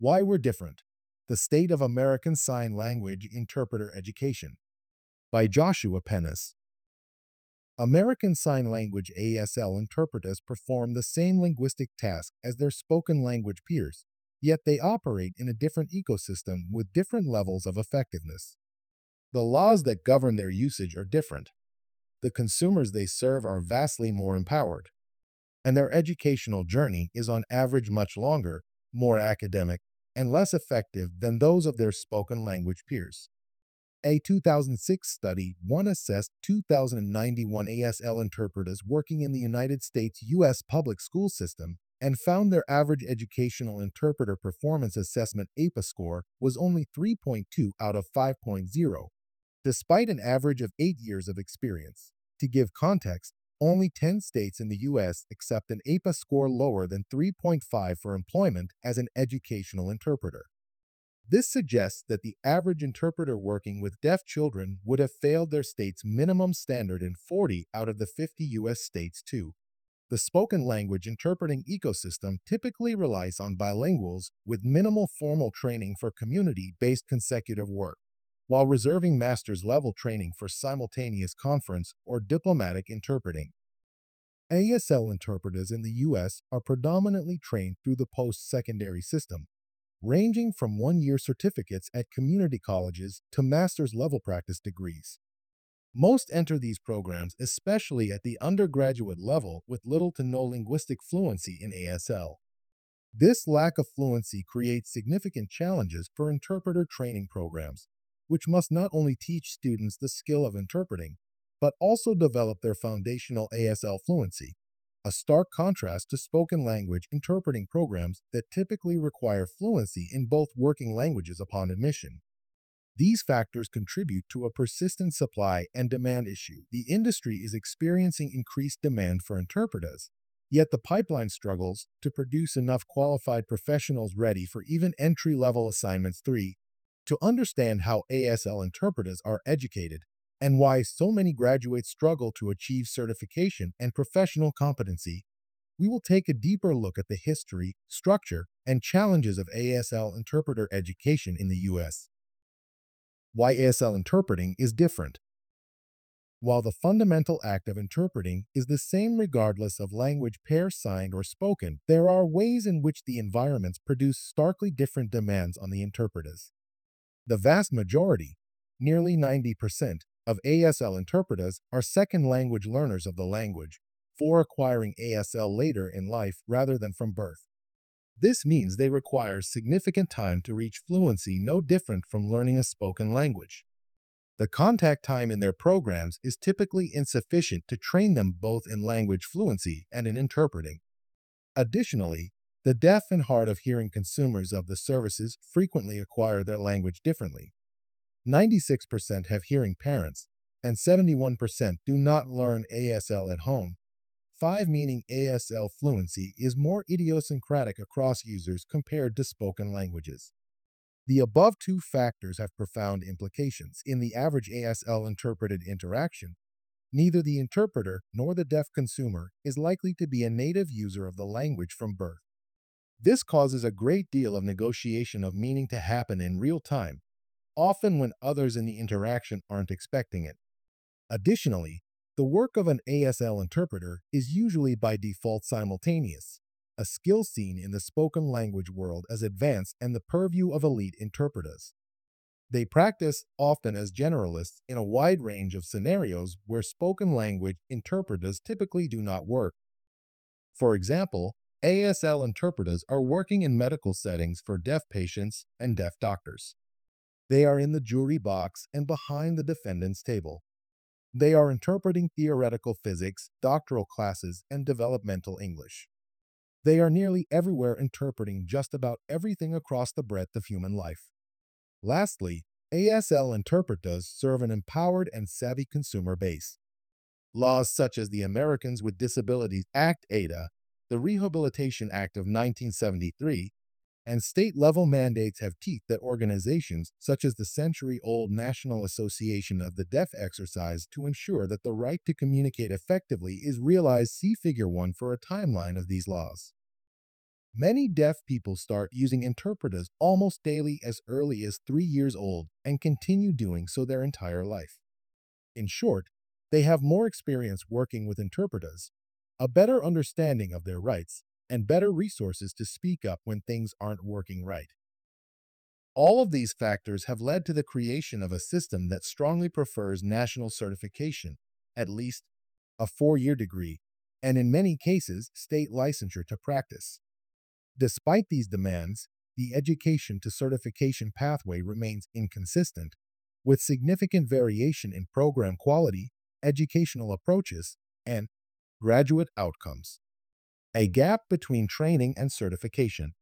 Why We're Different: The State of American Sign Language Interpreter Education by Joshua Pennis. American Sign Language ASL interpreters perform the same linguistic task as their spoken language peers, yet they operate in a different ecosystem with different levels of effectiveness. The laws that govern their usage are different. The consumers they serve are vastly more empowered, and their educational journey is on average much longer, more academic, and less effective than those of their spoken language peers. A 2006 study assessed 2,091 ASL interpreters working in the United States U.S. public school system and found their average educational interpreter performance assessment APA score was only 3.2 out of 5.0, despite an average of 8 years of experience. To give context, only 10 states in the U.S. accept an APA score lower than 3.5 for employment as an educational interpreter. This suggests that the average interpreter working with deaf children would have failed their state's minimum standard in 40 out of the 50 U.S. states, too. The spoken language interpreting ecosystem typically relies on bilinguals with minimal formal training for community-based consecutive work, while reserving master's level training for simultaneous conference or diplomatic interpreting. ASL interpreters in the U.S. are predominantly trained through the post-secondary system, ranging from one-year certificates at community colleges to master's level practice degrees. Most enter these programs, especially at the undergraduate level, with little to no linguistic fluency in ASL. This lack of fluency creates significant challenges for interpreter training programs, which must not only teach students the skill of interpreting, but also develop their foundational ASL fluency, a stark contrast to spoken language interpreting programs that typically require fluency in both working languages upon admission. These factors contribute to a persistent supply and demand issue. The industry is experiencing increased demand for interpreters, yet the pipeline struggles to produce enough qualified professionals ready for even entry-level assignments. 3. To understand how ASL interpreters are educated and why so many graduates struggle to achieve certification and professional competency, we will take a deeper look at the history, structure, and challenges of ASL interpreter education in the U.S. Why ASL interpreting is different. While the fundamental act of interpreting is the same regardless of language pair signed or spoken, there are ways in which the environments produce starkly different demands on the interpreters. The vast majority, nearly 90%, of ASL interpreters are second language learners of the language, for acquiring ASL later in life rather than from birth. This means they require significant time to reach fluency, no different from learning a spoken language. The contact time in their programs is typically insufficient to train them both in language fluency and in interpreting. Additionally, the deaf and hard of hearing consumers of the services frequently acquire their language differently. 96% have hearing parents, and 71% do not learn ASL at home. 5. Meaning ASL fluency is more idiosyncratic across users compared to spoken languages. The above two factors have profound implications. In the average ASL interpreted interaction, neither the interpreter nor the deaf consumer is likely to be a native user of the language from birth. This causes a great deal of negotiation of meaning to happen in real time, often when others in the interaction aren't expecting it. Additionally, the work of an ASL interpreter is usually by default simultaneous, a skill seen in the spoken language world as advanced and the purview of elite interpreters. They practice often as generalists in a wide range of scenarios where spoken language interpreters typically do not work. For example, ASL interpreters are working in medical settings for deaf patients and deaf doctors. They are in the jury box and behind the defendant's table. They are interpreting theoretical physics, doctoral classes, and developmental English. They are nearly everywhere interpreting just about everything across the breadth of human life. Lastly, ASL interpreters serve an empowered and savvy consumer base. Laws such as the Americans with Disabilities Act (ADA), the Rehabilitation Act of 1973, and state-level mandates have teeth that organizations such as the century-old National Association of the Deaf exercise to ensure that the right to communicate effectively is realized. See Figure 1 for a timeline of these laws. Many deaf people start using interpreters almost daily as early as 3 years old and continue doing so their entire life. In short, they have more experience working with interpreters, a better understanding of their rights, and better resources to speak up when things aren't working right. All of these factors have led to the creation of a system that strongly prefers national certification, at least a 4 year degree, and in many cases, state licensure to practice. Despite these demands, the education to certification pathway remains inconsistent, with significant variation in program quality, educational approaches, and graduate outcomes. A gap between training and certification.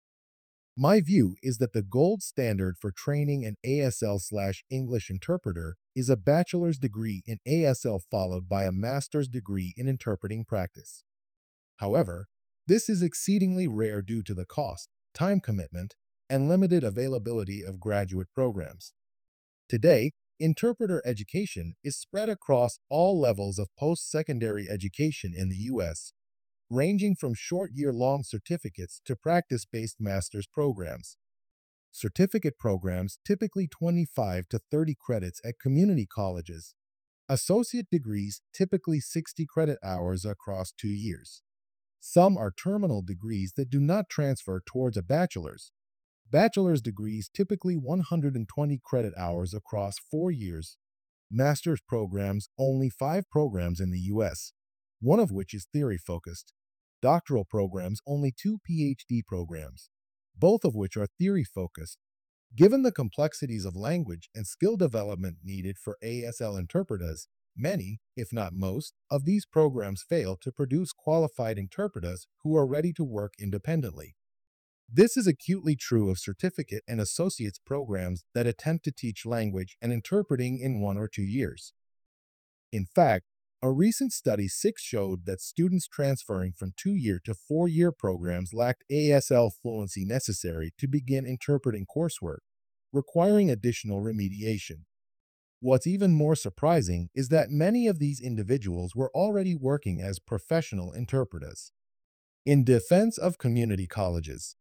My view is that the gold standard for training an ASL/English interpreter is a bachelor's degree in ASL followed by a master's degree in interpreting practice. However, this is exceedingly rare due to the cost, time commitment, and limited availability of graduate programs. Today, interpreter education is spread across all levels of post-secondary education in the U.S., ranging from short year-long certificates to practice-based master's programs. Certificate programs typically 25 to 30 credits at community colleges. Associate degrees typically 60 credit hours across 2 years. Some are terminal degrees that do not transfer towards a bachelor's. Bachelor's degrees typically 120 credit hours across 4 years. Master's programs only 5 programs in the US, one of which is theory focused. Doctoral programs only 2 PhD programs, both of which are theory focused. Given the complexities of language and skill development needed for ASL interpreters, many, if not most, of these programs fail to produce qualified interpreters who are ready to work independently. This is acutely true of certificate and associate's programs that attempt to teach language and interpreting in 1 or 2 years. In fact, a recent study 6 showed that students transferring from 2 year to 4 year programs lacked ASL fluency necessary to begin interpreting coursework, requiring additional remediation. What's even more surprising is that many of these individuals were already working as professional interpreters. In defense of community colleges,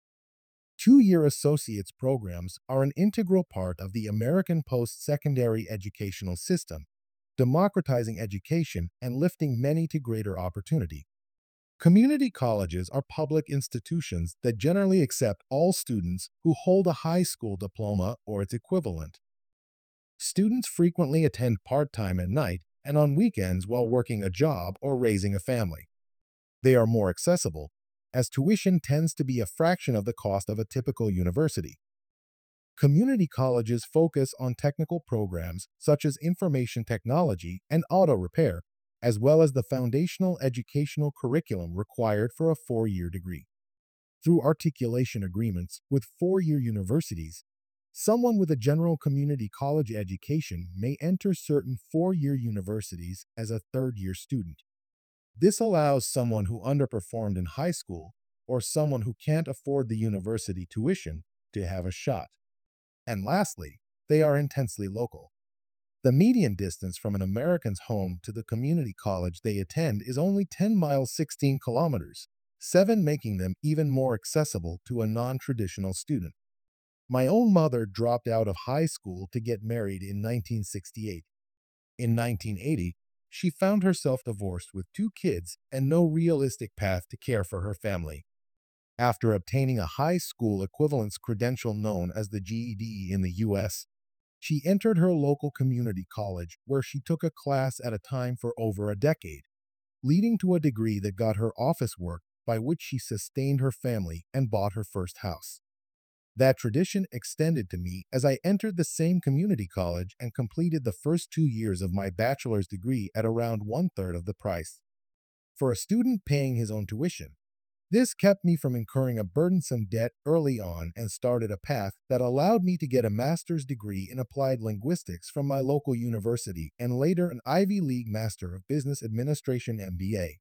2 year associates programs are an integral part of the American post-secondary educational system, democratizing education and lifting many to greater opportunity. Community colleges are public institutions that generally accept all students who hold a high school diploma or its equivalent. Students frequently attend part-time at night and on weekends while working a job or raising a family. They are more accessible, as tuition tends to be a fraction of the cost of a typical university. Community colleges focus on technical programs such as information technology and auto repair, as well as the foundational educational curriculum required for a 4 year degree. Through articulation agreements with 4 year universities, someone with a general community college education may enter certain 4 year universities as a 3rd year student. This allows someone who underperformed in high school or someone who can't afford the university tuition to have a shot. And lastly, they are intensely local. The median distance from an American's home to the community college they attend is only 10 miles 16 kilometers, 7 making them even more accessible to a non-traditional student. My own mother dropped out of high school to get married in 1968. In 1980, she found herself divorced with 2 kids and no realistic path to care for her family. After obtaining a high school equivalence credential known as the GED in the US, she entered her local community college where she took a class at a time for over a decade, leading to a degree that got her office work by which she sustained her family and bought her first house. That tradition extended to me as I entered the same community college and completed the first 2 years of my bachelor's degree at around one-third of the price. For a student paying his own tuition, this kept me from incurring a burdensome debt early on and started a path that allowed me to get a master's degree in applied linguistics from my local university and later an Ivy League Master of Business Administration MBA.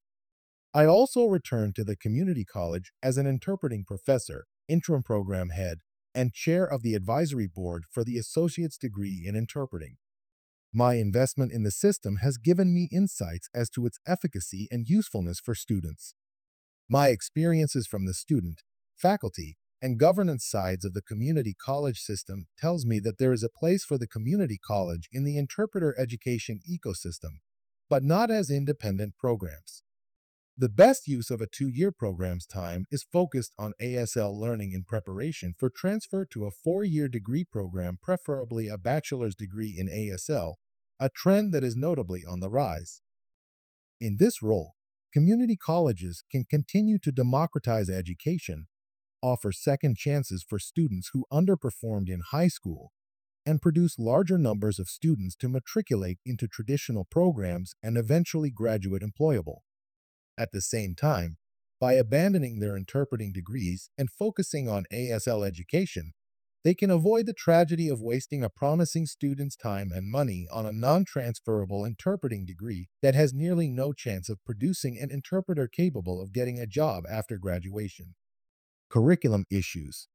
I also returned to the community college as an interpreting professor, interim program head, and chair of the advisory board for the associate's degree in interpreting. My investment in the system has given me insights as to its efficacy and usefulness for students. My experiences from the student, faculty, and governance sides of the community college system tells me that there is a place for the community college in the interpreter education ecosystem, but not as independent programs. The best use of a 2-year program's time is focused on ASL learning in preparation for transfer to a 4-year degree program, preferably a bachelor's degree in ASL, a trend that is notably on the rise. In this role, community colleges can continue to democratize education, offer second chances for students who underperformed in high school, and produce larger numbers of students to matriculate into traditional programs and eventually graduate employable. At the same time, by abandoning their interpreting degrees and focusing on ASL education, they can avoid the tragedy of wasting a promising student's time and money on a non-transferable interpreting degree that has nearly no chance of producing an interpreter capable of getting a job after graduation. Curriculum issues.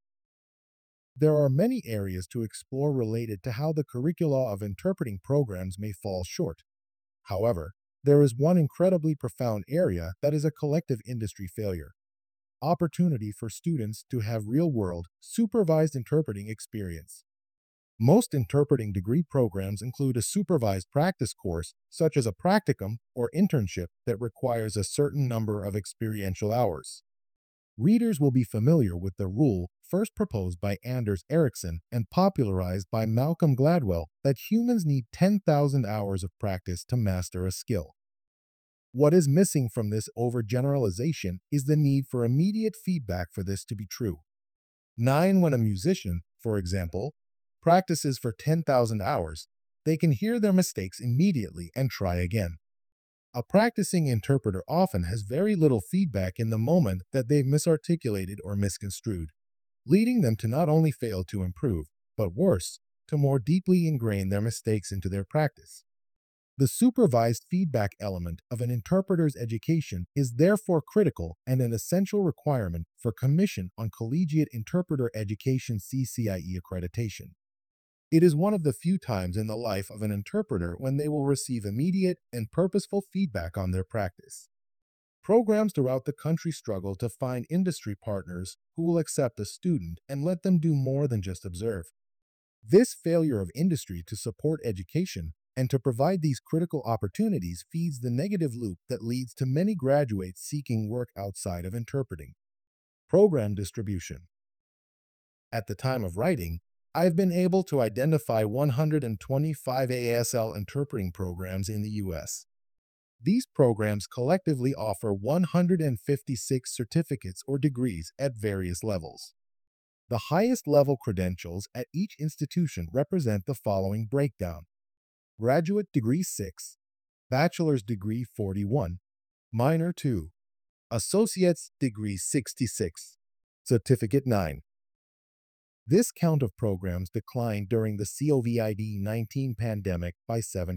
There are many areas to explore related to how the curricula of interpreting programs may fall short. However, there is one incredibly profound area that is a collective industry failure: opportunity for students to have real-world, supervised interpreting experience. Most interpreting degree programs include a supervised practice course, such as a practicum or internship, that requires a certain number of experiential hours. Readers will be familiar with the rule first proposed by Anders Ericsson and popularized by Malcolm Gladwell that humans need 10,000 hours of practice to master a skill. What is missing from this overgeneralization is the need for immediate feedback for this to be true. When a musician, for example, practices for 10,000 hours, they can hear their mistakes immediately and try again. A practicing interpreter often has very little feedback in the moment that they've misarticulated or misconstrued, leading them to not only fail to improve, but worse, to more deeply ingrain their mistakes into their practice. The supervised feedback element of an interpreter's education is therefore critical and an essential requirement for Commission on Collegiate Interpreter Education (CCIE) accreditation. It is one of the few times in the life of an interpreter when they will receive immediate and purposeful feedback on their practice. Programs throughout the country struggle to find industry partners who will accept a student and let them do more than just observe. This failure of industry to support education and to provide these critical opportunities feeds the negative loop that leads to many graduates seeking work outside of interpreting. Program distribution. At the time of writing, I've been able to identify 125 ASL interpreting programs in the U.S. These programs collectively offer 156 certificates or degrees at various levels. The highest level credentials at each institution represent the following breakdown: graduate degree 6, bachelor's degree 41, minor 2, associate's degree 66, certificate 9. This count of programs declined during the COVID-19 pandemic by 7%.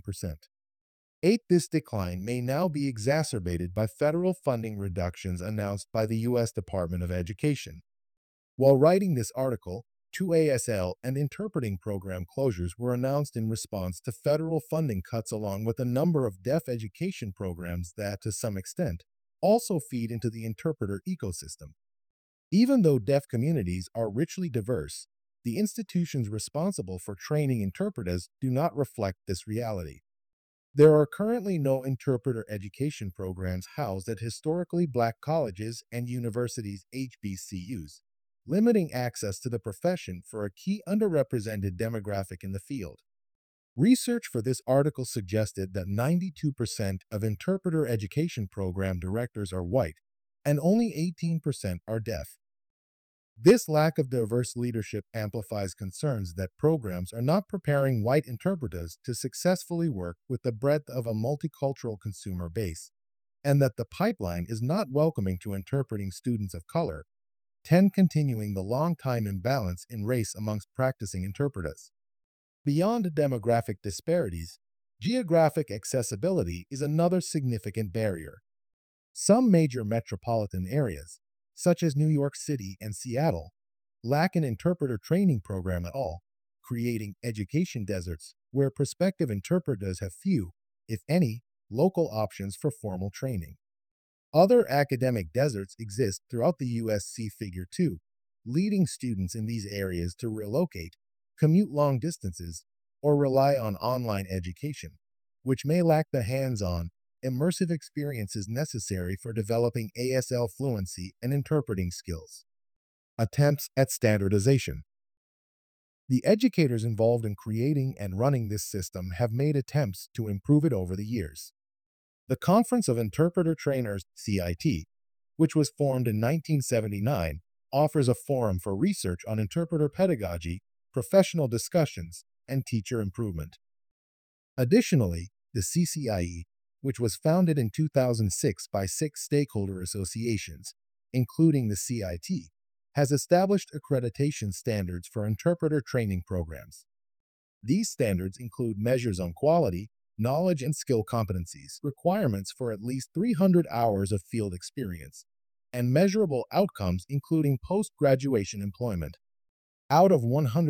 This decline may now be exacerbated by federal funding reductions announced by the U.S. Department of Education. While writing this article, 2 ASL and interpreting program closures were announced in response to federal funding cuts, along with a number of deaf education programs that, to some extent, also feed into the interpreter ecosystem. Even though deaf communities are richly diverse, the institutions responsible for training interpreters do not reflect this reality. There are currently no interpreter education programs housed at historically Black colleges and universities (HBCUs), limiting access to the profession for a key underrepresented demographic in the field. Research for this article suggested that 92% of interpreter education program directors are white, and only 18% are deaf. This lack of diverse leadership amplifies concerns that programs are not preparing white interpreters to successfully work with the breadth of a multicultural consumer base, and that the pipeline is not welcoming to interpreting students of color, continuing the long-time imbalance in race amongst practicing interpreters. Beyond demographic disparities, geographic accessibility is another significant barrier. Some major metropolitan areas, such as New York City and Seattle, lack an interpreter training program at all, creating education deserts where prospective interpreters have few, if any, local options for formal training. Other academic deserts exist throughout the U.S. See Figure 2, leading students in these areas to relocate, commute long distances, or rely on online education, which may lack the hands-on, immersive experiences necessary for developing ASL fluency and interpreting skills. Attempts at standardization. The educators involved in creating and running this system have made attempts to improve it over the years. The Conference of Interpreter Trainers, CIT, which was formed in 1979, offers a forum for research on interpreter pedagogy, professional discussions, and teacher improvement. Additionally, the CCIE, which was founded in 2006 by 6 stakeholder associations, including the CIT, has established accreditation standards for interpreter training programs. These standards include measures on quality, knowledge and skill competencies, requirements for at least 300 hours of field experience, and measurable outcomes including post-graduation employment. Out of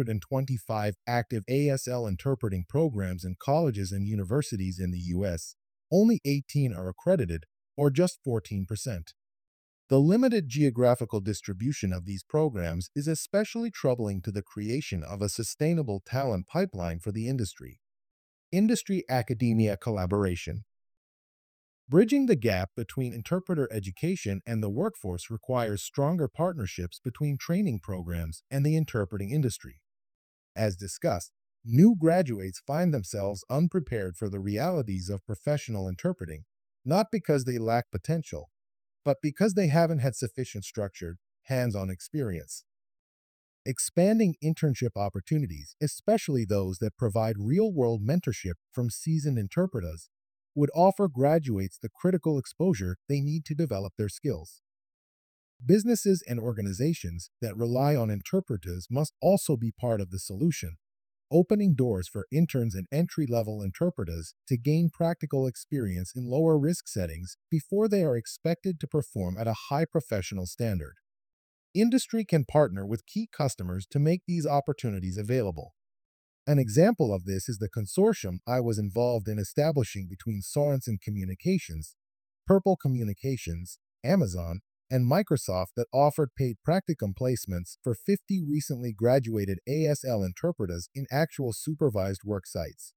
125 active ASL interpreting programs in colleges and universities in the U.S., only 18 are accredited, or just 14%. The limited geographical distribution of these programs is especially troubling to the creation of a sustainable talent pipeline for the industry. Industry-academia collaboration. Bridging the gap between interpreter education and the workforce requires stronger partnerships between training programs and the interpreting industry. As discussed, new graduates find themselves unprepared for the realities of professional interpreting, not because they lack potential, but because they haven't had sufficient structured, hands-on experience. Expanding internship opportunities, especially those that provide real-world mentorship from seasoned interpreters, would offer graduates the critical exposure they need to develop their skills. Businesses and organizations that rely on interpreters must also be part of the solution, opening doors for interns and entry-level interpreters to gain practical experience in lower-risk settings before they are expected to perform at a high professional standard. Industry can partner with key customers to make these opportunities available. An example of this is the consortium I was involved in establishing between Sorensen Communications, Purple Communications, Amazon, and Microsoft that offered paid practicum placements for 50 recently graduated ASL interpreters in actual supervised work sites.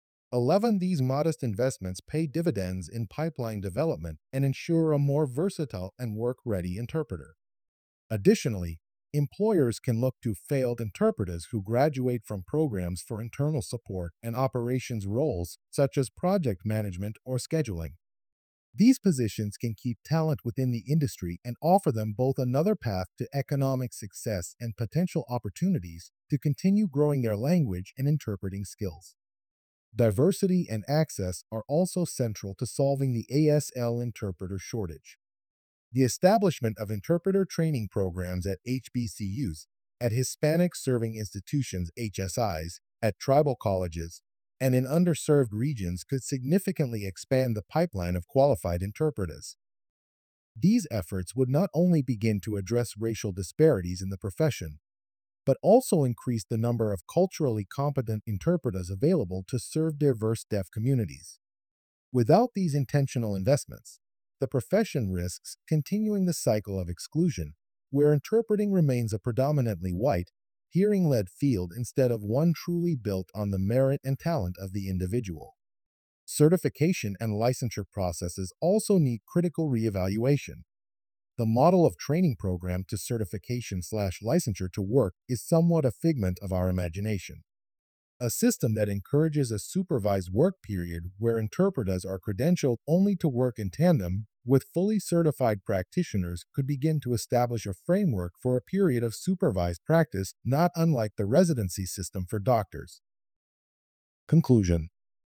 11 these modest investments pay dividends in pipeline development and ensure a more versatile and work-ready interpreter. Additionally, employers can look to failed interpreters who graduate from programs for internal support and operations roles such as project management or scheduling. These positions can keep talent within the industry and offer them both another path to economic success and potential opportunities to continue growing their language and interpreting skills. Diversity and access are also central to solving the ASL interpreter shortage. The establishment of interpreter training programs at HBCUs, at Hispanic Serving Institutions (HSIs), at tribal colleges, and in underserved regions could significantly expand the pipeline of qualified interpreters. These efforts would not only begin to address racial disparities in the profession, but also increase the number of culturally competent interpreters available to serve diverse deaf communities. Without these intentional investments, the profession risks continuing the cycle of exclusion, where interpreting remains a predominantly white, hearing-led field instead of one truly built on the merit and talent of the individual. Certification and licensure processes also need critical reevaluation. The model of training program to certification/licensure to work is somewhat a figment of our imagination. A system that encourages a supervised work period where interpreters are credentialed only to work in tandem with fully certified practitioners could begin to establish a framework for a period of supervised practice not unlike the residency system for doctors. Conclusion.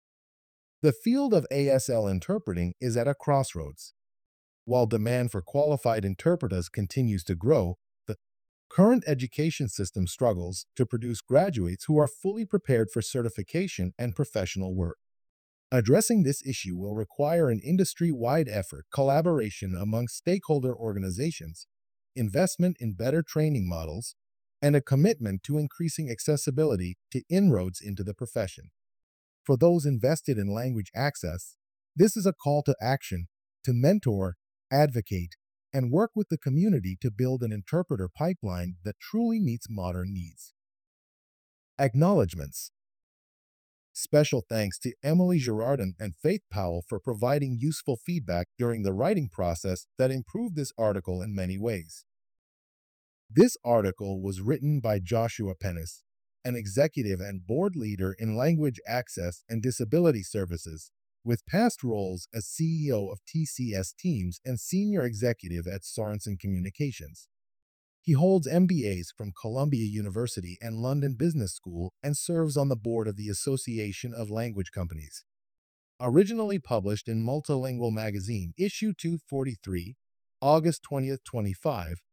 The field of ASL interpreting is at a crossroads. While demand for qualified interpreters continues to grow, the current education system struggles to produce graduates who are fully prepared for certification and professional work. Addressing this issue will require an industry-wide effort, collaboration among stakeholder organizations, investment in better training models, and a commitment to increasing accessibility to inroads into the profession. For those invested in language access, this is a call to action to mentor, advocate, and work with the community to build an interpreter pipeline that truly meets modern needs. Acknowledgements. Special thanks to Emily Girardin and Faith Powell for providing useful feedback during the writing process that improved this article in many ways. This article was written by Joshua Pennis, an executive and board leader in language access and disability services, with past roles as CEO of TCS Teams and senior executive at Sorensen Communications. He holds MBAs from Columbia University and London Business School and serves on the board of the Association of Language Companies. Originally published in Multilingual Magazine, issue 243, August 20th, 25,